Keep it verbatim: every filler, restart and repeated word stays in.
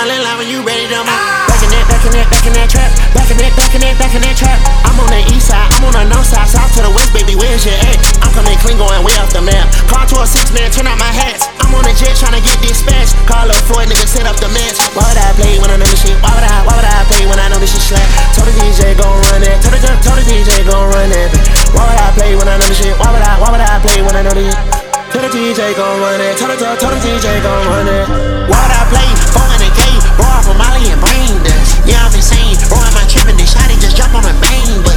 fall in line when you ready to move. Back in that, back in that, back in that trap. Back in that, back in that, back in that trap. I'm on the east side, I'm on the north side, south to the west, baby, where's your at? I'm coming clean, going way off the map. Car to a six man, turn out my hats. I'm on a jet tryna get dispatched. Call up Ford, nigga, set up the match. Why would I play when I know this shit? Why would I, why would I play when I know this shit slap? Told the D J gon' run that. Told the, told the D J gon' run that. Why would I play when I know this shit? Why would I, why would I play when I know this? Told the D J gon' run it. Told the, told the D J gon' run it. Why would I play? four hundred K, roll off a Molly and brain dust. Yeah, I'm insane. Roll out my trip and they shot it, just jump on my bang.